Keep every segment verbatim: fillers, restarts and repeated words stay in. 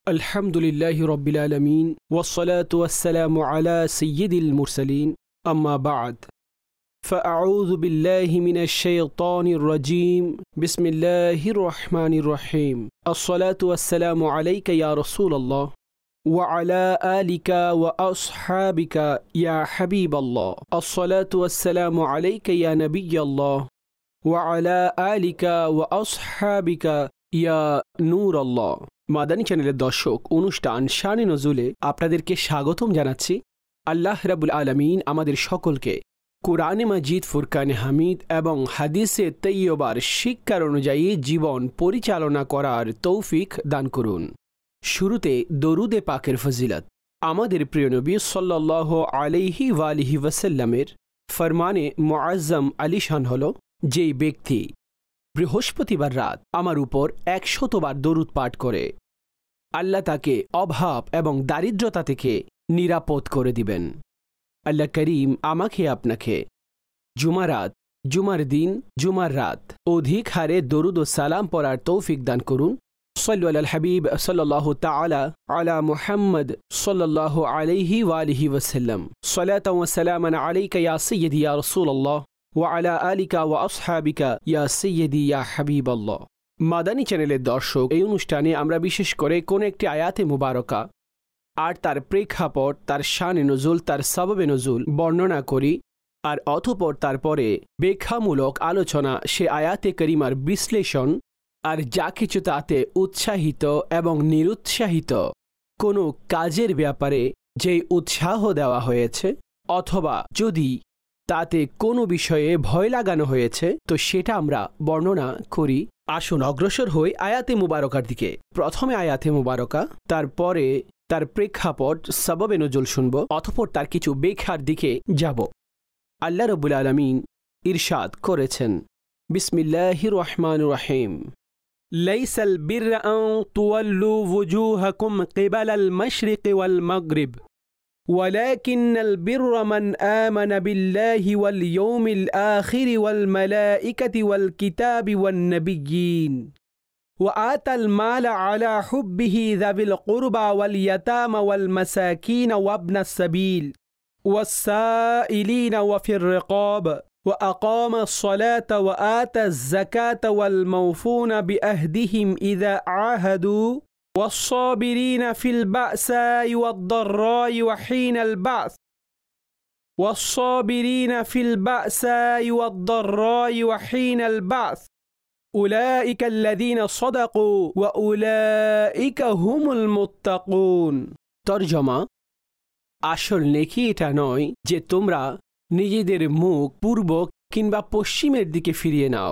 আলহামদুলিল্লাহি রাব্বিল আলামিন ওয়াসসালাতু ওয়াসসালামু আলা সাইয়্যিদিল মুরসালিন আম্মা বা'দ ফাআউযু বিল্লাহি মিনাশ শাইতানির রাজীম বিসমিল্লাহির রহমানির রহিম আসসালাতু ওয়াসসালামু আলাইকা ইয়া রাসূলুল্লাহ ওয়া আলা আলিকা ওয়া আসহাবিকা ইয়া হাবিবাল্লাহ আসসালাতু ওয়াসসালামু আলাইকা ইয়া নাবিয়াল্লাহ ওয়া আলা আলিকা ওয়া আসহাবিকা ইয়া নূরাল্লাহ। মাদানী চ্যানেলের দর্শক, অনুষ্ঠান শানে নজুলে আপনাদেরকে স্বাগতম জানাচ্ছি। আল্লাহ রাব্বুল আলামিন আমাদের সকলকে কুরআনে মাজিদ, ফুরকানে হামিদ এবং হাদিসে তৈয়বার শিক্ষার অনুযায়ী জীবন পরিচালনা করার তৌফিক দান করুন। শুরুতে দরুদে পাকের ফজিলত। আমাদের প্রিয় নবী সাল্লাল্লাহু আলাইহি ওয়ালিহি ওয়াসাল্লামের ফরমানে মুআজ্জম আলিশান হল, যেই ব্যক্তি বৃহস্পতিবার রাত আমার উপর একশতবার দরুদ পাঠ করে, আল্লাহ তাকে অভাব এবং দারিদ্রতা থেকে নিরাপদ করে দিবেন। আল্লাহ করিম আমাকে আপনাকে জুমারাত, জুমার দিন, জুমার রাত অধিক হারে দরুদ ও সালাম পড়ার তৌফিক দান করুন। সাল্লু আলাল হাবিব সাল্লাল্লাহু তাআলা আলা মুহাম্মদ সাল্লাল্লাহু আলাইহি ওয়ালিহি ওয়াসাল্লাম। সালাতাও ওয়া সালামান আলাইকা ইয়া সাইয়্যিদি ইয়া রাসূলুল্লাহ ওয়া আলা আলিকা ওয়া আসহাবিকা ইয়া সাইয়্যিদি ইয়া হাবিবাল্লাহ। মাদানী চ্যানেলের দর্শক, এই অনুষ্ঠানে আমরা বিশেষ করে কোন একটি আয়াতে মুবারকা আর তার প্রেক্ষাপট, তার শানে নজুল, তার সাবাবে নজুল বর্ণনা করি, আর অতঃপর তারপরে ব্যাখ্যামূলক আলোচনা, সে আয়াতে করিমার বিশ্লেষণ আর যা কিছু তাতে উৎসাহিত এবং নিরুৎসাহিত কোনো কাজের ব্যাপারে যেই উৎসাহ দেওয়া হয়েছে, অথবা যদি তাতে কোনো বিষয়ে ভয় লাগানো হয়েছে, তো সেটা আমরা বর্ণনা করি। আসুন অগ্রসর হই আয়াতে মুবারকার দিকে। প্রথমে আয়াতে মুবারকা, তারপরে তার প্রেক্ষাপট, সাবাবে নজুল শুনব, অতঃপর তার কিছু ব্যাখ্যার দিকে যাব। আল্লাহ রাব্বুল আলামিন ইরশাদ করেছেন, বিসমিল্লাহির রহমানির রহিম, লাইসাল বিররা আন তুওয়াল্লু ওয়ুজুহাকুম কিবালাল মাশরিকি ওয়াল মাগরিব ولكن البر من آمن بالله واليوم الآخر والملائكة والكتاب والنبيين وآتى المال على حبه ذوي القربى واليتامى والمساكين وابن السبيل والسائلين وفي الرقاب وأقام الصلاة وآتى الزكاة والموفون بأهدهم إذا عاهدوا والصابرين في البأساء والضراء وحين البعث والصابرين في البأساء والضراء وحين البعث أولئك الذين صدقوا وأولئك هم المتقون। তরজমা: আসল নেকি এটা নয় যে তোমরা নিজেদের মুখ পূর্ব কিংবা পশ্চিমের দিকে ফিরিয়ে নাও,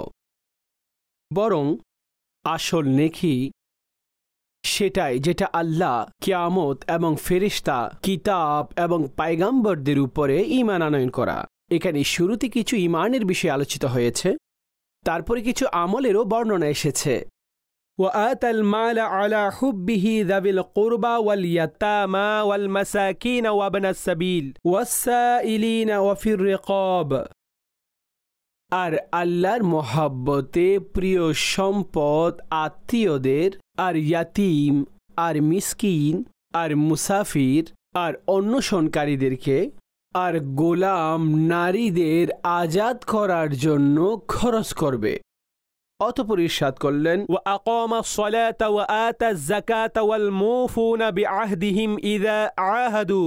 বরং আসল নেকি সেটাই যেটা আল্লাহ, কিয়ামত এবং ফেরেশতা, কিতাব এবং পায়গাম্বরদের উপরে ঈমান আনয়ন করা। এখানে শুরুতে কিছু ঈমানের বিষয়ে আলোচিত হয়েছে, তারপরে কিছু আমলেরও বর্ণনা এসেছে। وآتى المال على حبه ذوي القربى واليتامى والمساكين وابن السبيل والسائلين وفي الرقاب। আর আল্লাহর মহাব্বতে প্রিয় সম্পদ আত্মীয়দের, আর ইয়াতিম, আর মিসকিন, আর মুসাফির, আর অন্বেষণকারীদেরকে, আর গোলাম নারীদের আজাদ করার জন্য খরচ করবে। অতঃপর ইরশাদ করলেন, ওয়া আকামা সলাতা ওয়া আতা যাকাতা ওয়াল মুফুনা বিআহদিহিম ইযা আহাদু।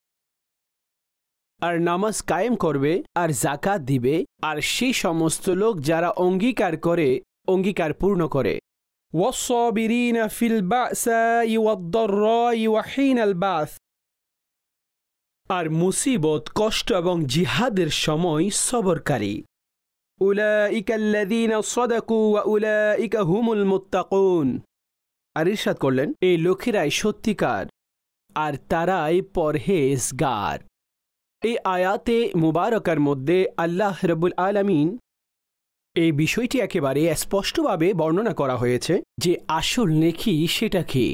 আর নামাজ কায়েম করবে, আর যাকাত দিবে, আর সেই সমস্ত লোক যারা অঙ্গীকার করে, অঙ্গীকার পূর্ণ করে। ওয়াস-সাবিরিনা ফিল বা'সাই ওয়াদ-দাররাই ওয়া হিনাল বা'স। আর মুসিবত, কষ্ট এবং জিহাদের সময় সবরকারী। উলাইকা আল্লাযীনা সাদাকু ওয়া উলাইকা হুমুল মুত্তাকুন। আর ইরশাদ করলেন, এই লোকেরাই সত্যিকার, আর তারাই পরহেজগার। এই আয়াতে মুবারকার মধ্যে আল্লাহ রাব্বুল আলামিন এই বিষয়টি একেবারে স্পষ্টভাবে বর্ণনা করা হয়েছে যে আসল নেকি সেটা কি।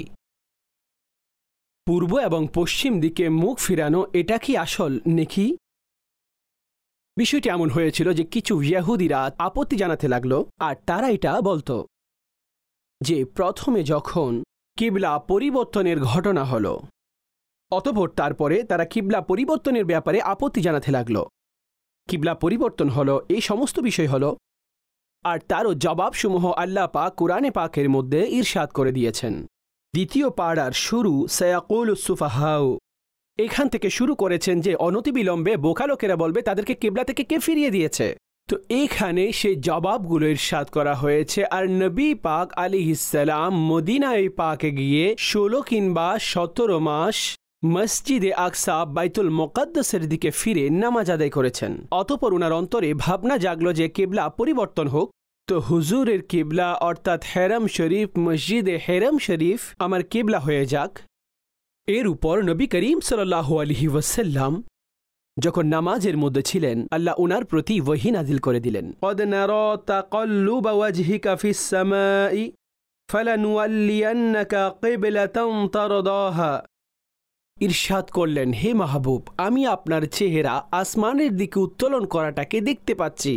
পূর্ব এবং পশ্চিম দিকে মুখ ফিরানো, এটা কি আসল নেকি? বিষয়টি এমন হয়েছিল যে কিছু ইহুদিরা আপত্তি জানাতে লাগলো, আর তারা এটা বলতো যে প্রথমে যখন কিবলা পরিবর্তনের ঘটনা হলো। অতঃপর তারপরে তারা কিবলা পরিবর্তনের ব্যাপারে আপত্তি জানাতে লাগল। কিবলা পরিবর্তন হলো, এই সমস্ত বিষয় হলো, আর তারও জবাবসমূহ আল্লাহ পাক কুরআনে পাকের মধ্যে ইরশাদ করে দিয়েছেন। দ্বিতীয় পাড়ার শুরু সায়াকুলুস সুফাহাউ, এখান থেকে শুরু করেছেন যে অনতিবিলম্বে বোকা লোকেরা বলবে তাদেরকে কিবলা থেকে কে ফিরিয়ে দিয়েছে। তো এখানে সেই জবাবগুলো ইরশাদ করা হয়েছে। আর নবী পাক আলাইহিসসালাম মদিনায় পাকে গিয়ে ষোলো কিংবা সতেরো মাস মসজিদে আকসা বাইতুল মুকাদ্দাসের দিকে ফিরে নামাজ আদায় করেছেন। অতঃপর উনার অন্তরে ভাবনা জাগলো যে কিবলা পরিবর্তন হোক, তো হুজুরের কিবলা অর্থাৎ হেরাম শরীফ, মসজিদে হেরাম শরীফ আমার কিবলা হয়ে যাক। এর উপর নবী করিম সাল্লাল্লাহু আলাইহি ওয়াসাল্লাম যখন নামাজের মধ্যে ছিলেন, আল্লাহ উনার প্রতি ওহী নাযিল করে দিলেন। قد نرى تقلب وجهك في السماء فلنولينك قبلة ترضاها। ইরশাদ করলেন, হে মাহবুব, আমি আপনার চেহারা আসমানের দিকে উত্তোলন করাটাকে দেখতে পাচ্ছি।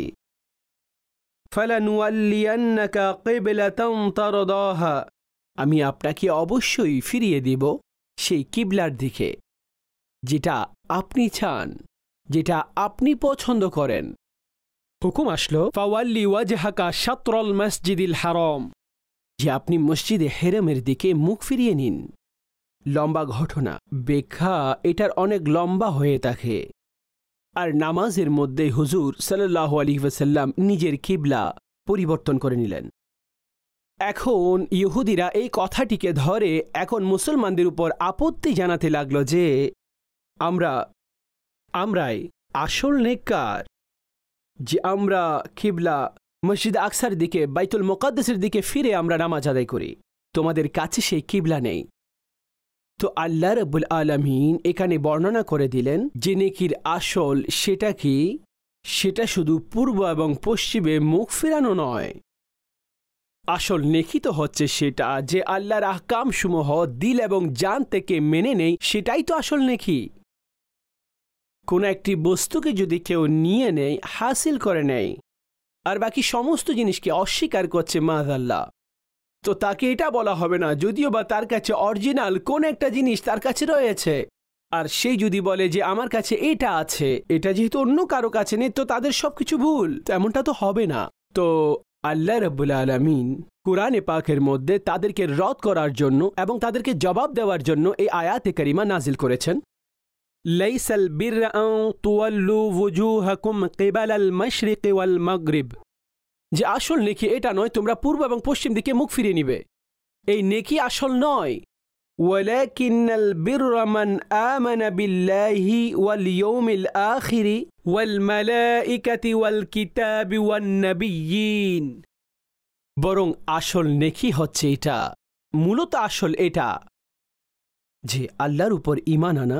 فلنولينك قبلة ترضاها, আমি আপনাকে অবশ্যই ফিরিয়ে দিব সেই কিবলার দিকে যেটা আপনি চান, যেটা আপনি পছন্দ করেন। হুকুম আসলো, ফাওয়াল্লি ওয়াজহাকা শাতরুল মসজিদিল হারাম, যে আপনি মসজিদে হেরামের দিকে মুখ ফিরিয়ে নিন। লম্বা ঘটনা, ব্যাখ্যা এটার অনেক লম্বা হয়ে থাকে। আর নামাজের মধ্যে হুজুর সাল্লাল্লাহু আলাইহি ওয়াসাল্লাম নিজের কিবলা পরিবর্তন করে নিলেন। এখন ইহুদিরা এই কথাটিকে ধরে এখন মুসলমানদের উপর আপত্তি জানাতে লাগলো যে আমরা আমরাই আসল নেককার, যে আমরা কিবলা মসজিদ আকসার দিকে বাইতুল মুকাদ্দাসের দিকে ফিরে আমরা নামাজ আদায় করি, তোমাদের কাছে সেই কিবলা নেই। তো আল্লাহ রাব্বুল আলামিন এখানে বর্ণনা করে দিলেন যে নেকির আসল সেটা কি, সেটা শুধু পূর্ব এবং পশ্চিমে মুখ ফেরানো নয়। আসল নেকি তো হচ্ছে সেটা যে আল্লাহর আহকাম সমূহ দিল এবং জান থেকে মেনে নেই, সেটাই তো আসল নেকি। কোন একটি বস্তুকে যদি কেউ নিয়ে নেয়, হাসিল করে নেয়, আর বাকি সমস্ত জিনিসকে অস্বীকার করছে মাযাল্লাহ, তো তাকে এটা বলা হবে না, যদিও বা তার কাছে অরিজিনাল কোন একটা জিনিস তার কাছে রয়েছে। আর সেই যদি বলে যে আমার কাছে এটা আছে, এটা যেহেতু অন্য কারো কাছে নেই, তো তাদের সবকিছু ভুল, তেমনটা তো হবে না। তো আল্লাহ রাব্বুল আলামিন কুরআনে পাকের মধ্যে তাদেরকে রদ করার জন্য এবং তাদেরকে জবাব দেওয়ার জন্য এই আয়াতে কারিমা নাজিল করেছেন। লাইসাল বিররা আন তুওয়াল্লু ওয়ুজুহাকুম কিবালাল মাশরিকি ওয়াল মাগরিব, যে আসল নেকি এটা নয় তোমরা পূর্ব এবং পশ্চিম দিকে মুখ ফিরিয়ে নিবে, এই নেকি আসল নয়। ওয়ালাকিন্নাল বিররা মান আমানা বিল্লাহি ওয়াল ইয়াউমিল আখির ওয়াল মালাইকাতি ওয়াল কিতাবি ওয়ান নাবিয়্যিন, বরং আসল নেকি হচ্ছে এটা, মূলত আসল এটা যে আল্লাহর উপর ঈমান আনা,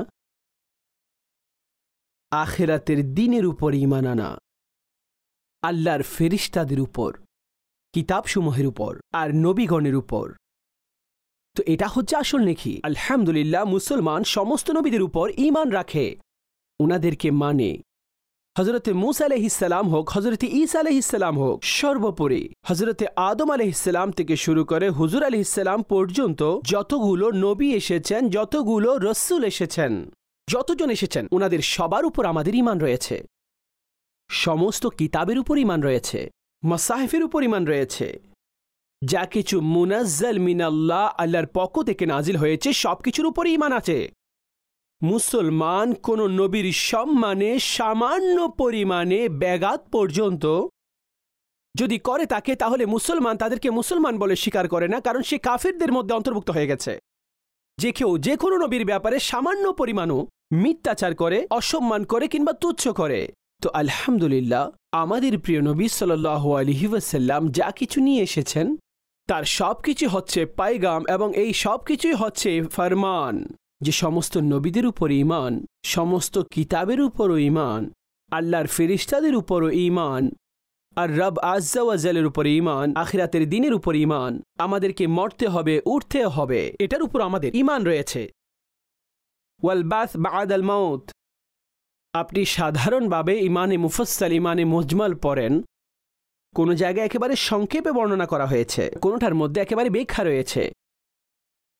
আখিরাতের দিনের উপর ঈমান আনা, আল্লাহর ফেরেশতাদের উপর, কিতাবসমূহের উপর আর নবীগণের উপর। তো এটা হচ্ছে আসল নেকি। আলহামদুলিল্লাহ, মুসলমান সমস্ত নবীদের উপর ঈমান রাখে, উনাদেরকে মানে। হযরতে মূসা আলাইহিস সালাম হোক, হযরতে ঈসা আলাইহিস সালাম হোক, সর্বোপরি হযরতে আদম আলাইহিস সালাম থেকে শুরু করে হুজুর আলাইহিস সালাম পর্যন্ত যতগুলো নবী এসেছেন, যতগুলো রাসূল এসেছেন, যতজন এসেছেন, উনাদের সবার উপর আমাদের ঈমান রয়েছে। সমস্ত কিতাবের উপর ঈমান রয়েছে, মাসাহিফের উপর ঈমান রয়েছে, যা কিছু মুনাজ্জাল মিনাল্লাহ আল্লাহর পক্ষ থেকে নাজিল হয়েছে সবকিছুর উপর ঈমান আছে। মুসলমান কোন নবীর সম্মানে সামান্য পরিমাণে ব্যাঘাত পর্যন্ত যদি করে থাকে, তাহলে মুসলমান তাদেরকে মুসলমান বলে স্বীকার করে না, কারণ সে কাফিরদের মধ্যে অন্তর্ভুক্ত হয়ে গেছে। যে কেউ যে কোনো নবীর ব্যাপারে সামান্য পরিমাণও মিথ্যাচার করে, অসম্মান করে কিংবা তুচ্ছ করে, তো আলহামদুলিল্লাহ আমাদের প্রিয় নবী সাল্লাল্লাহু আলাইহি ওয়াসাল্লাম যা কিছু নিয়ে এসেছেন তার সবকিছু হচ্ছে পায়গাম, এবং এই সবকিছুই হচ্ছে ফরমান, যে সমস্ত নবীদের উপর ঈমান, সমস্ত কিতাবের উপরও ঈমান, আল্লাহর ফেরেশতাদের উপরও ঈমান, আর রব আজ্জা ওয়া জালের উপর ঈমান, আখিরাতের দিনের উপর ঈমান, আমাদেরকে মরতে হবে, উঠতে হবে, এটার উপর আমাদের ঈমান রয়েছে। ওয়াল বাস বা'দাল মাউত, আপনি সাধারণভাবে ইমানে মুফাসসাল, ইমানে মুজমাল পড়েন, কোনো জায়গায় একেবারে সংক্ষেপে বর্ণনা করা হয়েছে, কোনোটার মধ্যে একেবারে ব্যাখ্যা রয়েছে।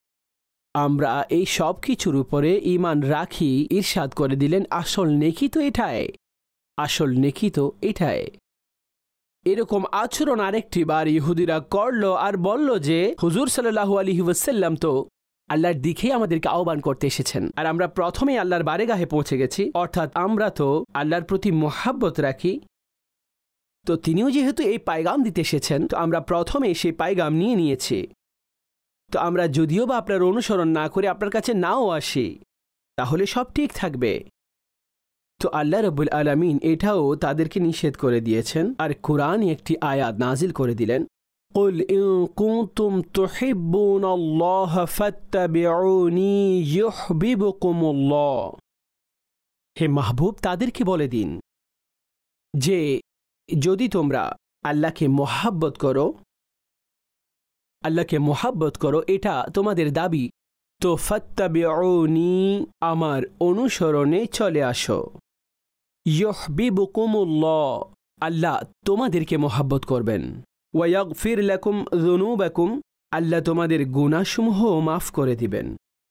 আমরা এই সব কিছুর উপরে ঈমান রাখি, ইরশাদ করে দিলেন আসল নেকি তো এটাই, আসল নেকি তো এটাই। এরকম আচরণ আরেকটি বার ইহুদিরা করল আর বলল যে হুজুর সাল্লাল্লাহু আলাইহি ওয়াসাল্লাম তো আল্লাহর দিকেই আমাদেরকে আহ্বান করতে এসেছেন, আর আমরা প্রথমেই আল্লাহর বারেগাহে পৌঁছে গেছি, অর্থাৎ আমরা তো আল্লাহর প্রতি মহাব্বত রাখি, তো তিনিও যেহেতু এই পায়গাম দিতে এসেছেন তো আমরা প্রথমে সেই পায়গাম নিয়ে নিয়েছি। তো আমরা যদিও বা আপনার অনুসরণ না করে আপনার কাছে নাও আসি তাহলে সব ঠিক থাকবে। তো আল্লাহ রাব্বুল আলামিন এটাও তাদেরকে নিষেধ করে দিয়েছেন, আর কুরআন একটি আয়াত নাজিল করে দিলেন, কুল ইন কুনতুম তুহিব্বুনাল্লাহ ফাত্তাবিউনি ইউহিব্বুকুমুল্লাহ। হে মাহবুব, তাদেরকে বলে দিন যে যদি তোমরা আল্লাহকে মোহাব্বত করো, আল্লাহকে মোহাব্বত করো এটা তোমাদের দাবি, তো ফাত্তাবিউনি আমার অনুসরণে চলে আসো, ইউহিব্বুকুমুল্লাহ আল্লাহ তোমাদেরকে মোহাব্বত করবেন, ওয়া ইয়াগফির লাকুম যুনুবাকুম আল্লাহ তোমাদের গুনাহসমূহ মাফ করে দিবেন।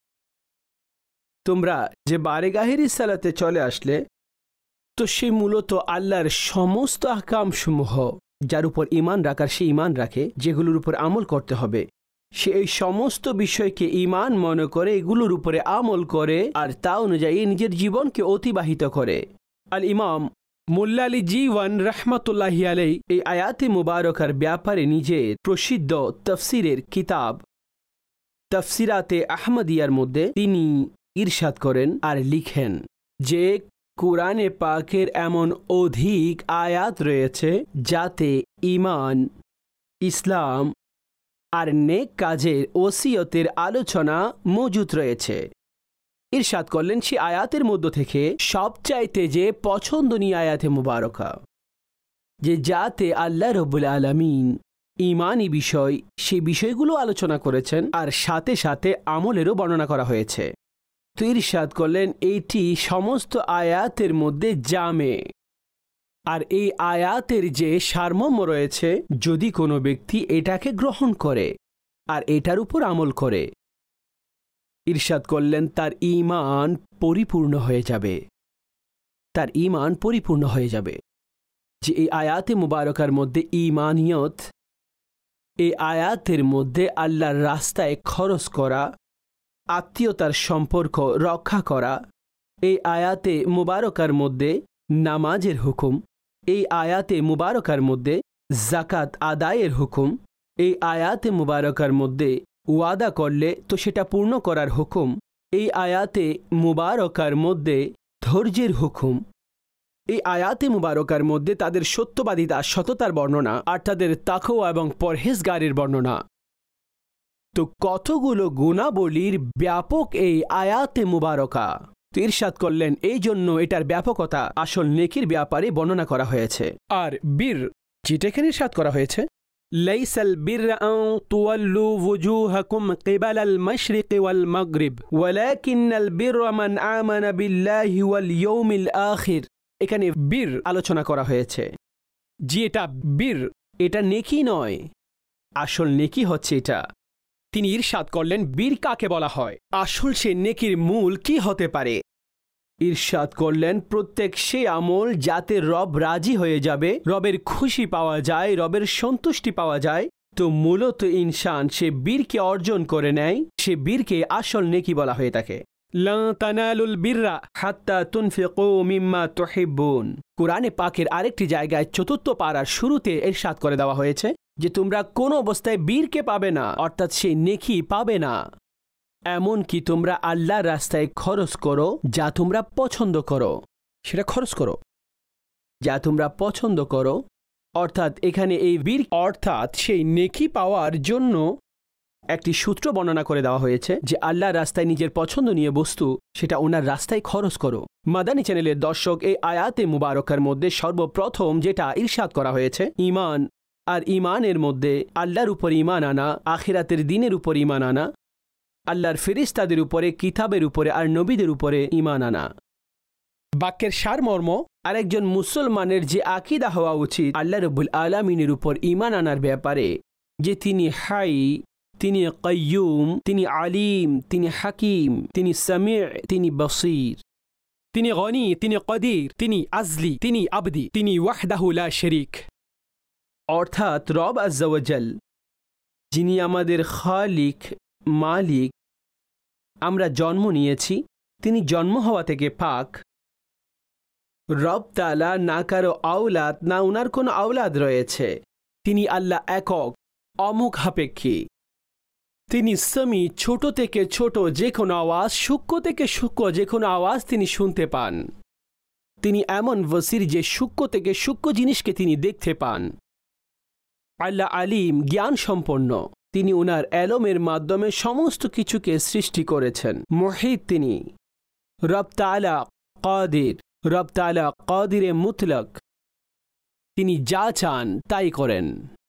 তোমরা যে বারেগাহের সালাতে চলে আসলে তো সে মূলত আল্লাহর সমস্ত আহকামসমূহ, যার উপর ঈমান রাখার সে ঈমান রাখে, যেগুলোর উপর আমল করতে হবে সে এই সমস্ত বিষয়কে ঈমান মনে করে এগুলোর উপরে আমল করে আর তা অনুযায়ী নিজের জীবনকে অতিবাহিত করে। আল ইমাম মোল্লা আলী জীওয়ান রাহমাতুল্লাহি আলাইহি এই আয়াতে মুবারকার ব্যাপারে নিজের প্রসিদ্ধ তাফসিরের কিতাব তাফসিরাতে আহমদিয়ার মধ্যে তিনি ইরশাদ করেন আর লিখেন যে কুরআনে পাকের এমন অধিক আয়াত রয়েছে যাতে ঈমান, ইসলাম আর নেক কাজের ওসিয়তের আলোচনা মজুদ রয়েছে। ইরশাদ করলেন সে আয়াতের মধ্য থেকে সবচাইতে যে পছন্দনীয় আয়াতে মুবারকা, যে যাতে আল্লাহ রাব্বুল আলামিন ঈমানি বিষয় সে বিষয়গুলো আলোচনা করেছেন আর সাথে সাথে আমলেরও বর্ণনা করা হয়েছে। তো ইরশাদ করলেন এইটি সমস্ত আয়াতের মধ্যে জামে, আর এই আয়াতের যে সারমর্ম রয়েছে যদি কোনো ব্যক্তি এটাকে গ্রহণ করে আর এটার উপর আমল করে, ইরশাদ করলেন তার ঈমান পরিপূর্ণ হয়ে যাবে, তার ঈমান পরিপূর্ণ হয়ে যাবে। যে এই আয়াতে মুবারকার মধ্যে ঈমানিয়ত, এই আয়াতের মধ্যে আল্লাহর রাস্তায় খরচ করা, আত্মীয়তার সম্পর্ক রক্ষা করা, এই আয়াতে মুবারকার মধ্যে নামাজের হুকুম, এই আয়াতে মুবারকার মধ্যে যাকাত আদায়ের হুকুম, এই আয়াতে মুবারকার মধ্যে ওয়াদা করলে তো সেটা পূর্ণ করার হুকুম, এই আয়াতে মুবারকার মধ্যে ধৈর্যের হুকুম, এই আয়াতে মুবারকার মধ্যে তাদের সত্যবাদিতা সততার বর্ণনা আর তাদের তাকওয়া এবং পরহেজগারের বর্ণনা। তো কতগুলো গুণাবলীর ব্যাপক এই আয়াতে মুবারকা। তো ইরশাদ করলেন এই জন্য এটার ব্যাপকতা আসল নেকির ব্যাপারে বর্ণনা করা হয়েছে। আর বীর যেটা এখানে ইরশাদ করা হয়েছে, লাইসাল বিররা আন তুওয়াল্লু ওয়ুজুহাকুম কিবালাল মাশরিকি ওয়াল মাগরিব ওয়ালাকিন্নাল বিররা মান আমানা বিল্লাহি ওয়াল ইয়াউমিল আখির। এখানে বীর আলোচনা করা হয়েছে যে এটা বীর, এটা নেকি নয়, আসল নেকি হচ্ছে এটা। তিনি ইরশাদ করলেন বীর কাকে বলা হয়, আসল সে নেকির মূল কি হতে পারে। ইরশাদ করলেন প্রত্যেক সে আমল যাতে রব রাজি হয়ে যাবে, রবের খুশি পাওয়া যায়, রবের সন্তুষ্টি পাওয়া যায়, তো মূলত ইনসান সে বীরকে অর্জন করে নেয়, সে বীরকে আসল নেকি বলা হয়ে থাকে। লা তানালুল বিররা হাত্তা তুনফিকু মিম্মা তুহিব্বুন। কুরআনে পাকের আরেকটি জায়গায় চতুর্থ পারার শুরুতে ইরশাদ করে দেওয়া হয়েছে যে তোমরা কোনো অবস্থায় বীরকে পাবে না, অর্থাৎ সেই নেকি পাবে না, এমন কি তোমরা আল্লাহর রাস্তায় খরচ করো যা তোমরা পছন্দ করো, সেটা খরচ করো যা তোমরা পছন্দ করো। অর্থাৎ এখানে এই বীর অর্থাৎ সেই নেকি পাওয়ার জন্য একটি সূত্র বর্ণনা করে দেওয়া হয়েছে যে আল্লাহর রাস্তায় নিজের পছন্দনীয় বস্তু সেটা ওনার রাস্তায় খরচ করো। মাদানী চ্যানেলের দর্শক, এই আয়াতে মুবারকার মধ্যে সর্বপ্রথম যেটা ইরশাদ করা হয়েছে ঈমান, আর ঈমানের মধ্যে আল্লাহর উপর ঈমান আনা, আখিরাতের দিনের উপর ঈমান আনা, আল্লাহর ফেরেশতাদের উপরে, কিতাবের উপরে আর নবীদের উপরে ঈমান আনা। বাক্যের সারমর্ম আরেকজন মুসলমানের যে আকীদা হওয়া উচিত আল্লাহ রাব্বুল আলামিনের উপর ঈমান আনার ব্যাপারে, যে তিনি হাই, তিনি কাইয়ুম, তিনি আলিম, তিনি হাকিম, তিনি সামি', তিনি বসীর, তিনি গনি, তিনি কদির, তিনি আজলি, তিনি আবদি, তিনি ওয়াহদাহু লা শরীক। অর্থাৎ রব আজ্জা ওয়া জাল যিনি আমাদের খালিক, মালিক। আমরা জন্ম নিয়েছি, তিনি জন্ম হওয়া থেকে পাক। রব তাআলা না কারো আওলাদ, না উনার কোনো আওলাদ রয়েছে। তিনি আল্লাহ একক, অমুখাপেক্ষী। তিনি সামি, ছোট থেকে ছোট যে কোনো আওয়াজ, সূক্ষ্ম থেকে সূক্ষ্ম যে কোনো আওয়াজ তিনি শুনতে পান। তিনি এমন বসির যে সূক্ষ্ম থেকে সূক্ষ্ম জিনিসকে তিনি দেখতে পান। আল্লাহ আলিম, জ্ঞান সম্পন্ন। তিনি উনার এলমের মাধ্যমে সমস্ত কিছুকে সৃষ্টি করেছেন। মুহিত তিনি। রব তাআলা কাদির, রব তাআলা কাদিরে মুতলক। তিনি যা চান তাই করেন।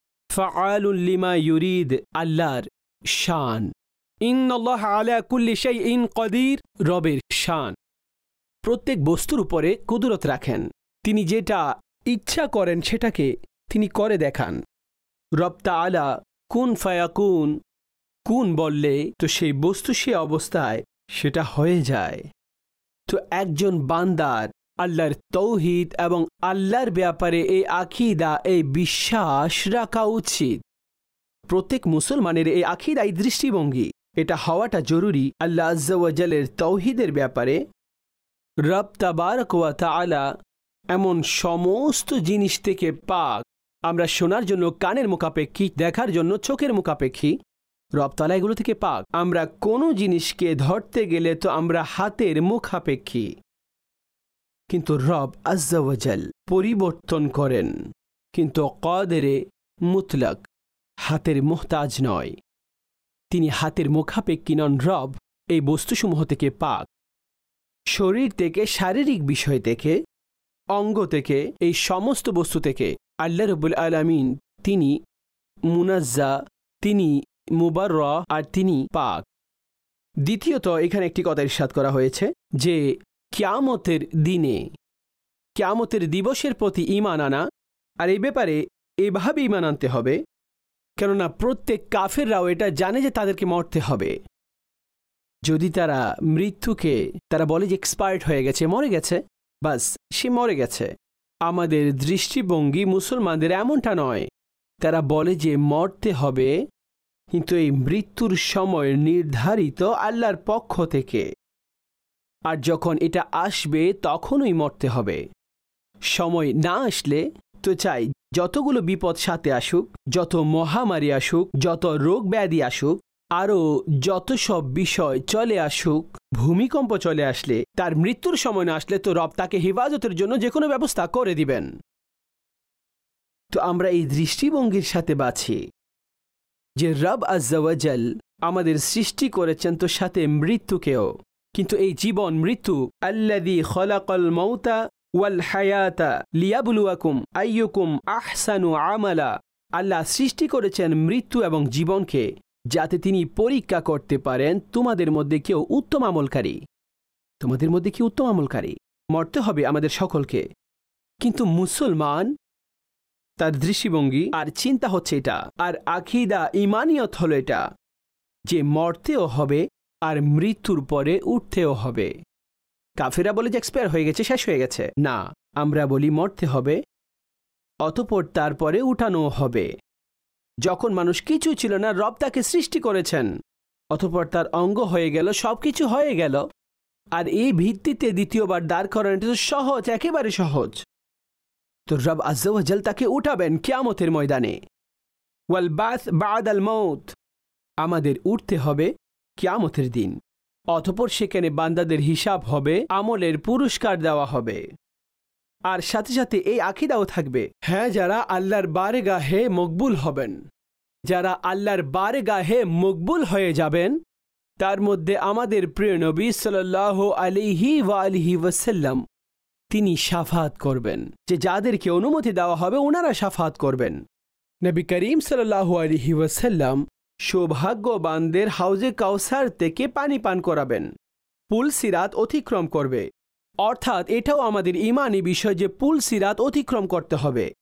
ফাআলুল লিমা ইউরিদ, আল্লাহর শান। ইন্নাল্লাহ আলা কুল্লি শাইইন কাদির, রবের শান। প্রত্যেক বস্তুর উপরে কুদরত রাখেন। তিনি যেটা ইচ্ছা করেন সেটাকে তিনি করে দেখান। রব তাআলা কুন ফায়াকুন, কুন বললে তো সেই বস্তু সে অবস্থায় সেটা হয়ে যায়। তো একজন বান্দার আল্লাহর তৌহিদ এবং আল্লাহর ব্যাপারে এই আকীদা, এই বিশ্বাস রাখা উচিত। প্রত্যেক মুসলমানের এই আকীদা, এই দৃষ্টিভঙ্গি, এটা হওয়াটা জরুরি। আল্লাহ আজ্জা ওয়া জালের তৌহিদের ব্যাপারে রব তাবারক ওয়া তাআলা এমন সমস্ত জিনিস থেকে পাক। আমরা শোনার জন্য কানের মুখাপেক্ষী, দেখার জন্য চোখের মুখাপেক্ষী। রব তাআলা এগুলো থেকে পাক। আমরা কোনো জিনিসকে ধরতে গেলে তো আমরা হাতের মুখাপেক্ষী, কিন্তু রব আজ্জা ওয়া জাল পরিবর্তন করেন, কিন্তু কাদেরে মুতলক, হাতের মুহতাজ নয়। তিনি হাতের মুখাপেক্ষী নন। রব এই বস্তুসমূহ থেকে পাক। শরীর থেকে, শারীরিক বিষয় থেকে, অঙ্গ থেকে, এই সমস্ত বস্তু থেকে আল্লাহ রাব্বুল আলামিন তিনি মুনাজ্জা, তিনি মুবাররা, আর তিনি পাক। দ্বিতীয়ত এখানে একটি কথা ইরশাদ করা হয়েছে যে কিয়ামতের দিনে, কিয়ামতের দিবসের প্রতি ঈমান আনা। আর এই ব্যাপারে এভাবে ঈমান আনতে হবে, কেননা প্রত্যেক কাফেররাও এটা জানে যে তাদেরকে মরতে হবে। যদি তারা মৃত্যুকে, তারা বলে যে এক্সপায়ার্ড হয়ে গেছে, মরে গেছে, বাস সে মরে গেছে। আমাদের দৃষ্টিভঙ্গি মুসলমানদের এমনটা নয়। তারা বলে যে মরতে হবে, কিন্তু এই মৃত্যুর সময় নির্ধারিত আল্লাহর পক্ষ থেকে, আর যখন এটা আসবে তখনই মরতে হবে। সময় না আসলে তো চাই যতগুলো বিপদ সাথে আসুক, যত মহামারী আসুক, যত রোগ ব্যাধি আসুক, আরও যত সব বিষয় চলে আসুক, ভূমিকম্প চলে আসলে, তার মৃত্যুর সময় না আসলে তো রব তাকে হেফাজতের জন্য যে কোনো ব্যবস্থা করে দিবেন। তো আমরা এই দৃষ্টিভঙ্গির সাথে বাঁচি যে রব আজ্জা ওয়া জাল আমাদের সৃষ্টি করেছেন, তো সাথে মৃত্যুকেও। কিন্তু এই জীবন মৃত্যু, আল্লাযী খলাকাল মাউতা ওয়াল হায়াতা লিয়াবলুয়াকুম আইয়ুকুম আহসানু আমালা। আল্লাহ সৃষ্টি করেছেন মৃত্যু এবং জীবনকে, যাতে তিনি পরীক্ষা করতে পারেন তোমাদের মধ্যে কেউ উত্তম আমলকারী, তোমাদের মধ্যে কি উত্তম আমলকারী। মরতে হবে আমাদের সকলকে, কিন্তু মুসলমান তার দৃষ্টিভঙ্গি আর চিন্তা হচ্ছে এটা, আর আকীদা ঈমানিয়ত হলো এটা যে মরতেও হবে আর মৃত্যুর পরে উঠতেও হবে। কাফেরা বলে যে এক্সপায়ার হয়ে গেছে, শেষ হয়ে গেছে। না, আমরা বলি মরতে হবে, অতঃপর তারপরে উঠানো হবে। যখন মানুষ কিছু ছিল না, রব তাকে সৃষ্টি করেছেন, অতঃপর তার অঙ্গ হয়ে গেল, সব কিছু হয়ে গেল। আর এই ভিত্তিতে দ্বিতীয়বার দাঁড় করানো তো সহজ, একেবারে সহজ। তো রব আজ্জা ওয়া জাল তাকে উঠাবেন কিয়ামতের ময়দানে। ওয়াল বাস বাদাল মউত, আমাদের উঠতে হবে কিয়ামতের দিন। অতঃপর সেখানে বান্দাদের হিসাব হবে, আমলের পুরস্কার দেওয়া হবে। আর সাথে সাথে এই আকীদাও থাকবে, হ্যাঁ, যারা আল্লাহর বারগাহে মকবুল হবেন, যারা আল্লাহর বারগাহে মকবুল হয়ে যাবেন, তার মধ্যে আমাদের প্রিয় নবী সাল্লাল্লাহু আলাইহি ওয়া আলিহি ওয়াসাল্লাম তিনি শাফাত করবেন। যে যাদেরকে অনুমতি দেওয়া হবে ওনারা শাফাত করবেন। নবী করিম সাল্লাল্লাহু আলাইহি ওয়াসাল্লাম সৌভাগ্যবানদের হাউজে কাউসার থেকে পানি পান করাবেন, পুল সিরাত অতিক্রম করবে। অর্থাৎ এটাও আমাদের ঈমানি বিষয় যে পুল সিরাত অতিক্রম করতে হবে।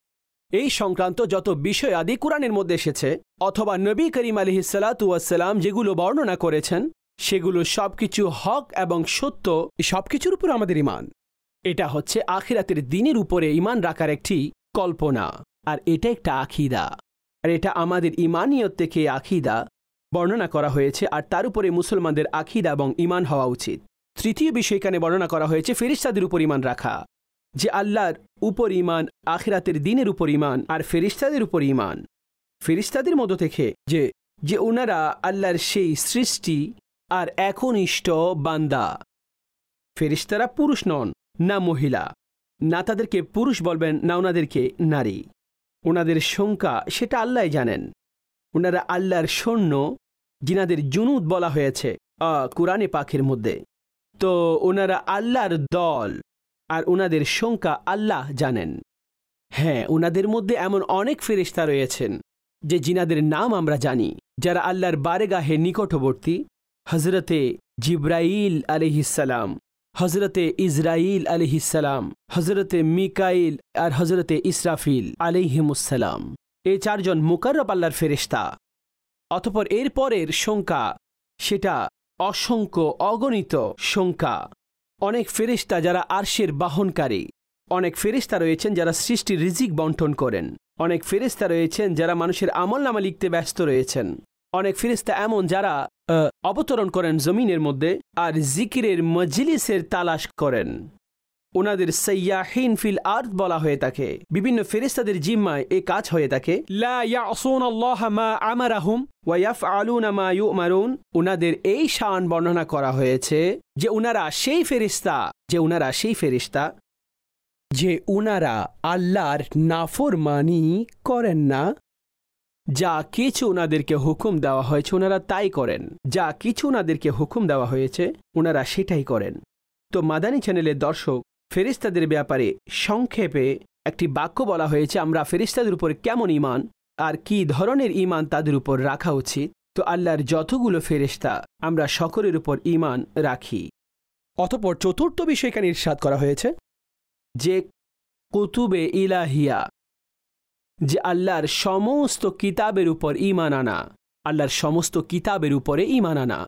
এই সংক্রান্ত যত বিষয় আদি কোরআনের মধ্যে এসেছে অথবা নবী করিম আলাইহিস সালাতু ওয়াস সালাম যেগুলো বর্ণনা করেছেন সেগুলো সবকিছু হক এবং সত্য, সবকিছুর উপর আমাদের ঈমান। এটা হচ্ছে আখিরাতের দিনের উপরে ঈমান রাখার একটি কল্পনা, আর এটা একটা আকীদা, আর এটা আমাদের ঈমানিয়ত থেকে আকীদা বর্ণনা করা হয়েছে, আর তার উপরে মুসলমানদের আকীদা এবং ঈমান হওয়া উচিত। তৃতীয় বিষয় এখানে বর্ণনা করা হয়েছে ফেরেশতাদের উপর ঈমান রাখা, যে আল্লাহর উপর ঈমান, আখিরাতের দিনের উপর ঈমান, আর ফেরেশতাদের উপর ঈমান। ফেরেশতাদের মধ্য থেকে যে যে ওনারা আল্লাহর সেই সৃষ্টি আর একনিষ্ঠ বান্দা। ফেরেশতারা পুরুষ নন না মহিলা, না তাদেরকে পুরুষ বলবেন না ওনাদেরকে নারী। ওনাদের সংখ্যা সেটা আল্লাহ জানেন। ওনারা আল্লাহর সৈন্য, যিনাদের জুনুদ বলা হয়েছে কুরআনে পাকের মধ্যে। তো ওনারা আল্লাহর দল, আর ওনাদের সংখ্যা আল্লাহ জানেন। হ্যাঁ, ওনাদের মধ্যে এমন অনেক ফেরেশতা রয়েছেন যে যিনাদের নাম আমরা জানি, যারা আল্লাহর বারেগাহে নিকটবর্তী। হজরতে জিব্রাইল আলাইহিসসালাম, হজরতে ইসরাইল আলাইহিসসালাম, হজরতে মিকাইল আর হজরতে ইসরাফিল আলাইহিমুসসালাম। এই চারজন মুকাররব আল্লাহর ফেরেশতা। অতঃপর এর পরের সংখ্যা সেটা অসংখ্য, অগণিত সংখ্যা। অনেক ফেরেশতা যারা আরশের বাহনকারী, অনেক ফেরেশতা রয়েছেন যারা সৃষ্টির রিজিক বন্টন করেন, অনেক ফেরেশতা রয়েছেন যারা মানুষের আমলনামা লিখতে ব্যস্ত রয়েছেন, অনেক ফেরেশতা এমন যারা অবতরণ করেন জমিনের মধ্যে আর জিকিরের মজলিসের তালাশ করেন। ওনাদের সাইয়াহিন ফিল আরদ বলা হয়ে থাকে। বিভিন্ন ফেরেশতাদের জিম্মায় এই কাজ হয়ে থাকে। লা ইয়াসুনাল্লাহা মা আমারাহুম ওয়া ইয়াফআলুনা মা ইউমারুন। ওনাদের এই শান বর্ণনা করা হয়েছে যে ওনারা সেই ফেরেশতা যে ওনারা সেই ফেরেশতা যে ওনারা আল্লাহর নাফরমানি করেন না। যা কিছু ওনাদেরকে হুকুম দেওয়া হয়েছে ওনারা তাই করেন, যা কিছু ওনাদেরকে হুকুম দেওয়া হয়েছে ওনারা সেটাই করেন। তো মাদানী চ্যানেলের দর্শক, ফেরেশতাদের ব্যাপারে সংক্ষেপে একটি বাক্য বলা হয়েছে আমরা ফেরেশতাদের উপর কেমন ঈমান আর কি ধরনের ঈমান তাদের উপর রাখা উচিত। তো আল্লাহর যতগুলো ফেরেশতা আমরা সকলের উপর ঈমান রাখি। অতঃপর চতুর্থ বিষয় এখানে ইরশাদ করা হয়েছে যে কুতুবে ইলাহিয়া, যে আল্লাহর সমস্ত কিতাবের উপর ঈমান আনা, আল্লাহর সমস্ত কিতাবের উপরে ঈমান আনা।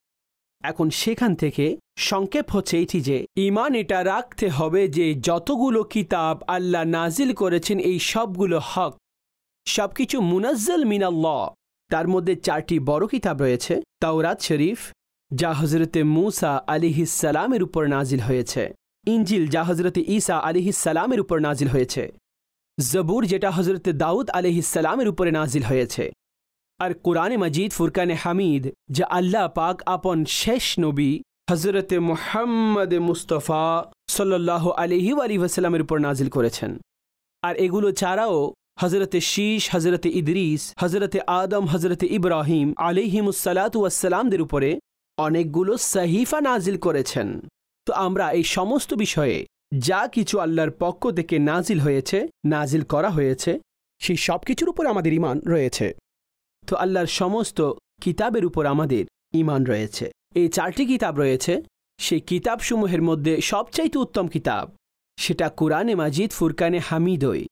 এখন সেখান থেকে সংক্ষেপ হচ্ছে এটি যে ঈমান এটা রাখতে হবে যে যতগুলো কিতাব আল্লাহ নাজিল করেছেন এই সবগুলো হক, সবকিছু মুনাজ্জাল মিনাল্লাহ। তার মধ্যে চারটি বড় কিতাব রয়েছে। তাওরাত শরীফ, যা হজরতে মুসা আলাইহিস সালামের উপর নাজিল হয়েছে। ইনজিল, যা হজরতে ঈসা আলাইহিস সালামের উপর নাজিল হয়েছে। জবুর, যেটা হজরতে দাউদ আলাইহিস সালামের উপরে নাজিল হয়েছে। আর কোরআনে মজিদ, ফুরকানে হামিদ, যা আল্লাহ পাক আপন শেষ নবী হজরতে মুহাম্মদ মুস্তফা সাল্লাল্লাহু আলাইহি ওয়াসাল্লামের উপর নাজিল করেছেন। আর এগুলো ছাড়াও হজরতে শীশ, হজরতে ইদ্রিস, হজরতে আদম, হজরতে ইব্রাহিম আলাইহিমুসসালাতু ওয়াসসালামদের উপরে অনেকগুলো সহিফা নাজিল করেছেন। তো আমরা এই সমস্ত বিষয়ে যা কিছু আল্লাহর পক্ষ থেকে নাজিল হয়েছে, নাজিল করা হয়েছে, সেই সব কিছুর উপর আমাদের ঈমান রয়েছে। তো আল্লাহর সমস্ত কিতাবের উপর আমাদের ঈমান রয়েছে। এই চারটি কিতাব রয়েছে। সেই কিতাবসমূহের মধ্যে সবচাইতে উত্তম কিতাব সেটা কোরআনে মাজিদ, ফুরকানে হামিদই।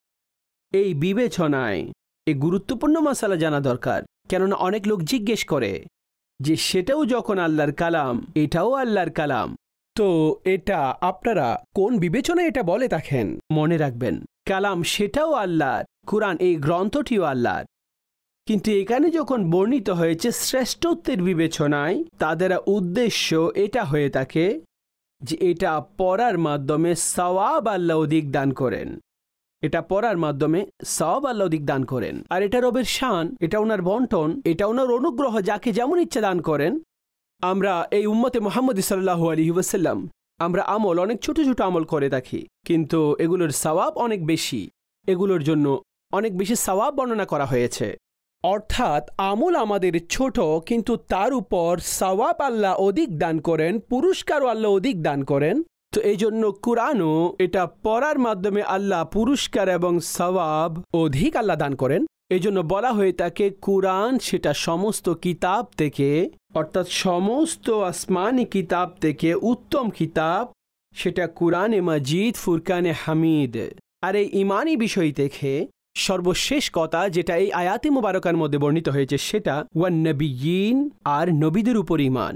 এই বিবেচনায় এই গুরুত্বপূর্ণ মাসালা জানা দরকার, কেননা অনেক লোক জিজ্ঞেস করে যে সেটাও যখন আল্লাহর কালাম, এটাও আল্লাহর কালাম, তো এটা আপনারা কোন বিবেচনায় এটা বলে থাকেন? মনে রাখবেন, কালাম সেটাও আল্লাহর, কুরআন এই গ্রন্থটিও আল্লাহর, কিন্তু এখানে যখন বর্ণিত হয়েছে শ্রেষ্ঠত্বের বিবেচনায়, তাদের উদ্দেশ্য এটা হয়ে থাকে যে এটা পড়ার মাধ্যমে সওয়াব আল্লাহ অধিক দান করেন, এটা পড়ার মাধ্যমে সওয়াব আল্লাহ অধিক দান করেন। আর এটা রবের শান, এটা ওনার বন্টন, এটা ওনার অনুগ্রহ, যাকে যেমন ইচ্ছা দান করেন। আমরা এই উম্মতে মুহাম্মদ সাল্লাল্লাহু আলাইহি ওয়াসাল্লাম আমরা আমল অনেক ছোট ছোট আমল করে থাকি, কিন্তু এগুলোর সওয়াব অনেক বেশি, এগুলোর জন্য অনেক বেশি সওয়াব বর্ণনা করা হয়েছে। অর্থাৎ আমল আমাদের ছোট, কিন্তু তার উপর সওয়াব আল্লাহ অধিক দান করেন, পুরস্কারও আল্লাহ অধিক দান করেন। তো এই জন্য কুরআনও এটা পড়ার মাধ্যমে আল্লাহ পুরস্কার এবং সওয়াব অধিক আল্লাহ দান করেন। এই জন্য বলা হয়ে থাকে কুরআন সেটা সমস্ত কিতাব থেকে, অর্থাৎ সমস্ত আসমানি কিতাব থেকে উত্তম কিতাব, সেটা কুরআনে মাজিদ, ফুরকানে হামিদ। আর এই ইমানি বিষয় থেকে সর্বশেষ কথা যেটা এই আয়াতে মুবারকার মধ্যে বর্ণিত হয়েছে সেটা ওয়ান নবিয়িন, আর নবীদের উপর ঈমান।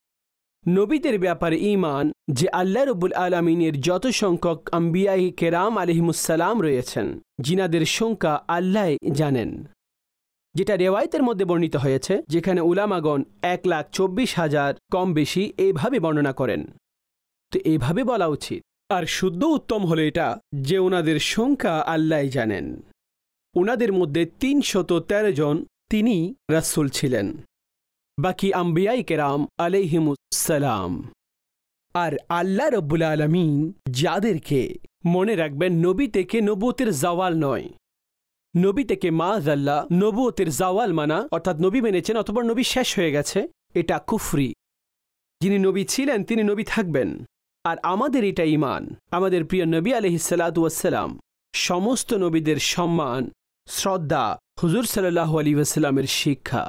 নবীদের ব্যাপারে ঈমান যে আল্লাহ রাব্বুল আলামিনের যত সংখ্যক আম্বিয়ায়ে কেরাম আলাইহিমুসসালাম রয়েছেন, জিনাদের সংখ্যা আল্লাহ জানেন, যেটা রিওয়ায়াতের মধ্যে বর্ণিত হয়েছে, যেখানে উলামাগণ এক লাখ চব্বিশ হাজার কম বেশি এইভাবে বর্ণনা করেন। তো এইভাবে বলা উচিত। আর শুদ্ধ উত্তম হলো এটা যে ওনাদের সংখ্যা আল্লাহ জানেন। ওনাদের মধ্যে তিনশত তেরো জন তিনি রাসূল ছিলেন, বাকি আম্বিয়ায়ে কেরাম আলাইহিমুসসালাম। আর আল্লাহ রাব্বুল আলামিন যাদেরকে, মনে রাখবেন, নবী থেকে নবুয়তের জাওয়াল নয়, নবী থেকে মাআযাল্লাহ নবুয়তের জাওয়াল মানা, অর্থাৎ নবী মেনেছেন অথবা নবী শেষ হয়ে গেছে, এটা কুফরি। যিনি নবী ছিলেন তিনি নবী থাকবেন। আর আমাদের এটা ঈমান, আমাদের প্রিয় নবী আলাইহিস সালাতু ওয়াস সালাম, সমস্ত নবীদের সম্মান, শ্রদ্ধা, হুজুর সাল্লাল্লাহু আলাইহি ওয়াসাল্লামের শিক্ষা।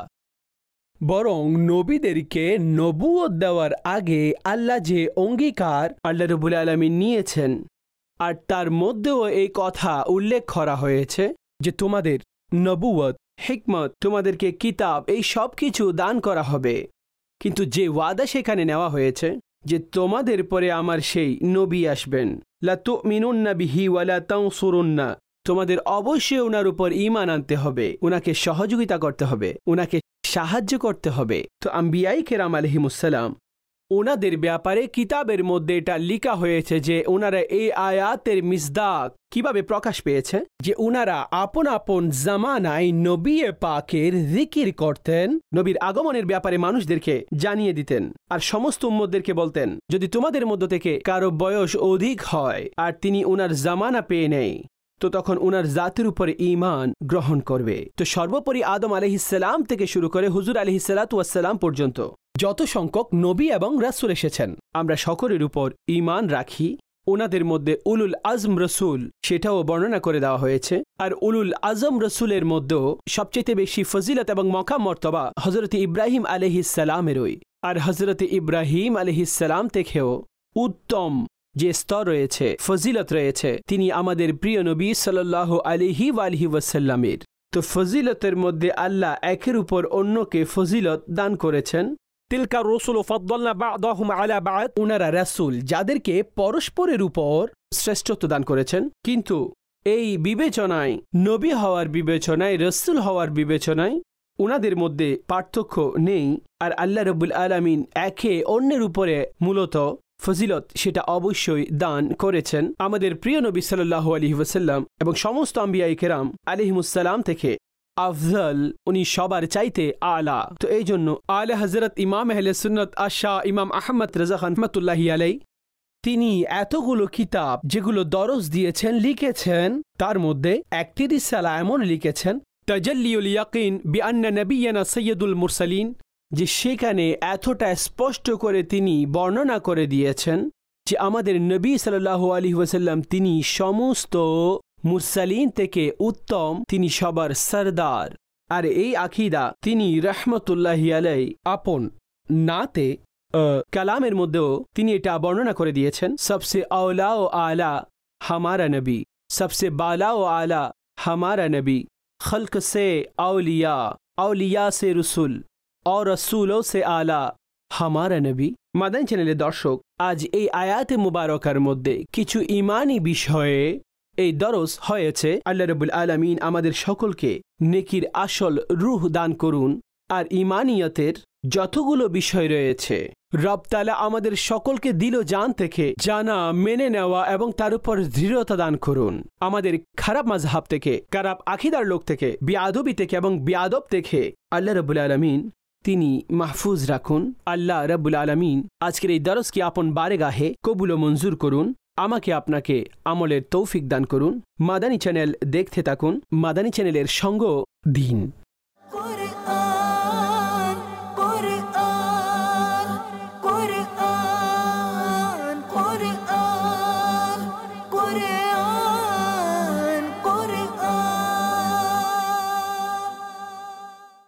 বরং নবীদেরকে নবুয়ত দেওয়ার আগে আল্লাহ যে অঙ্গীকার আল্লাহ রাব্বুল আলামিন নিয়েছেন, আর তার মধ্যেও এই কথা উল্লেখ করা হয়েছে যে তোমাদের নবুয়ত, হিকমত, তোমাদেরকে কিতাব, এই সব কিছু দান করা হবে। কিন্তু যে ওয়াদা সেখানে নেওয়া হয়েছে যে তোমাদের পরে আমার সেই নবী আসবেন, লা তুমিনুন্না বিহি ওয়া লা তানসুরুন্না, তোমাদের অবশ্যই ওনার উপর ঈমান আনতে হবে, ওনাকে সহযোগিতা করতে হবে, ওনাকে সাহায্য করতে হবে। তো আম্বিয়ায়ে কেরাম আলাইহিমুসসালাম, ওনাদের ব্যাপারে কিতাবের মধ্যে এটা লেখা হয়েছে যে ওনারা এই আয়াতের মিসদাক কিভাবে প্রকাশ পেয়েছে, যে ওনারা আপন আপন জামানায় নবী পাকের জিকির করতেন, নবীর আগমনের ব্যাপারে মানুষদেরকে জানিয়ে দিতেন, আর সমস্ত উম্মতদেরকে বলতেন যদি তোমাদের মধ্য থেকে কারো বয়স অধিক হয় আর তিনি ওনার জামানা পেয়ে নেয়, তো তখন ওনার জাতির উপরে ঈমান গ্রহণ করবে। তো সর্বোপরি আদম আলাইহিসসালাম থেকে শুরু করে হুজুর আলাইহিসসালাতু ওয়াসসালাম পর্যন্ত যত সংখ্যক নবী এবং রাসূল এসেছেন, আমরা সকলের উপর ঈমান রাখি। ওনাদের মধ্যে উলুল আজম রসুল, সেটাও বর্ণনা করে দেওয়া হয়েছে। আর উলুল আজম রসুলের মধ্যেও সবচেয়ে বেশি ফজিলত এবং মকাম মর্তবা হযরত ইব্রাহিম আলাইহিসসালামেরই। আর হযরত ইব্রাহিম আলাইহিসসালাম থেকেও উত্তম যে স্তর রয়েছে, ফজিলত রয়েছে, তিনি আমাদের প্রিয় নবী সাল্লাল্লাহু আলাইহি ওয়া আলিহি ওয়াসাল্লামের। তো ফজিলতের মধ্যে আল্লাহ একের উপর অন্যকে ফজিলত দান করেছেন। তিলকা রসুল ফাদ্দালনা বা'দাহুম আলা বা'দ, উনারা রাসূল যাদেরকে পরস্পরের উপর শ্রেষ্ঠত্ব দান করেছেন। কিন্তু এই বিবেচনায়, নবী হওয়ার বিবেচনায়, রাসূল হওয়ার বিবেচনায় উনাদের মধ্যে পার্থক্য নেই। আর আল্লাহ রাব্বুল আলামিন একে অন্যের উপরে মূলত ফজিলত সেটা অবশ্যই দান করেছেন। আমাদের প্রিয় নবী সাল্লাল্লাহু আলাইহি ওয়াসাল্লাম এবং সমস্ত আম্বিয়ায়ে কেরাম আলাইহিমুসসালাম থেকে আফজল, উনি সবার চাইতে আলা। তো এই জন্য আলা হযরত ইমাম আহলে সুন্নাত আশা ইমাম আহমদ রাজা খান রাহমাতুল্লাহি আলাইহি, তিনি এতগুলো কিতাব যেগুলো দরস দিয়েছেন, লিখেছেন, তার মধ্যে একটি রিসালা এমন লিখেছেন তাজাল্লিউল ইয়াকিন বিআন্না নবিয়ানা সাইয়্যিদুল মুরসালিন, যে সেখানে এতটা স্পষ্ট করে তিনি বর্ণনা করে দিয়েছেন যে আমাদের নবী সাল্লাল্লাহু আলাইহি ওয়াসাল্লাম তিনি সমস্ত মুরসালিন থেকে উত্তম, তিনি সবার সরদার। আর এই আকীদা তিনি রাহমাতুল্লাহি আলাইহি আপন নাতে কালামের মধ্যেও তিনি এটা বর্ণনা করে দিয়েছেন, সবসে আওলা ও আলা হামারা নবী, সবসে বালা ও আলা হামারা নবী, খলক সে আউলিয়া, আউলিয়া সে রসুল, और रसूलों से आला हमारा नबी। মাদানী চ্যানেলের দর্শক, আজ এই আয়াতে মুবারকার মধ্যে কিছু ঈমানি বিষয়ে এই দরস হয়েছে। আল্লাহ রাব্বুল আলামিন আমাদের সকলকে নেকির আসল রূহ দান করুন। আর ঈমানিয়তের যতগুলো বিষয় রয়েছে রব তাআলা আমাদের সকলকে দিল জান থেকে জানা, মেনে নেওয়া এবং তার উপর দৃঢ়তা দান করুন। আমাদের খারাপ মাযহাব থেকে, খারাপ আকীদার লোক থেকে, বিয়াদবি থেকে এবং বিয়াদব থেকে আল্লাহ রাব্বুল আলামিন তিনি মাহফুজ রাখুন। আল্লাহ রাব্বুল আলামিন আজকের এই দরসকে আপন বারেগাহে কবুল ও মঞ্জুর করুন। আমাকে আপনাকে আমলের তৌফিক দান করুন। মাদানী চ্যানেল দেখতে থাকুন, মাদানী চ্যানেলের সঙ্গ দিন।